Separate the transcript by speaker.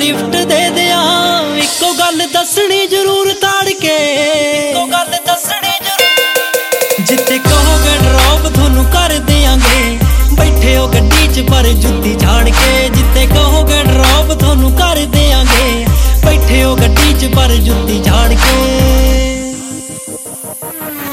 Speaker 1: Gift ਦੇ ਦਿਆਂ। ਇੱਕੋ ਗੱਲ ਦੱਸਣੀ ਜ਼ਰੂਰ ਤਾੜ ਕੇ, ਇੱਕੋ ਗੱਲ ਦੱਸਣੀ ਜ਼ਰੂਰ। ਜਿੱਥੇ ਕਹੋਗੇ ਡਰੋਪ ਤੁਹਾਨੂੰ ਕਰ ਦਿਆਂਗੇ, ਬੈਠੇ ਹੋ ਗੱਡੀ 'ਚ ਪਰ ਜੁੱਤੀ ਝਾੜ ਕੇ। ਜਿੱਥੇ ਕਹੋਗੇ ਡਰੋਪ ਤੁਹਾਨੂੰ ਕਰ ਦਿਆਂਗੇ, ਬੈਠੇ ਹੋ ਗੱਡੀ 'ਚ ਪਰ ਜੁੱਤੀ ਝਾੜ ਕੇ।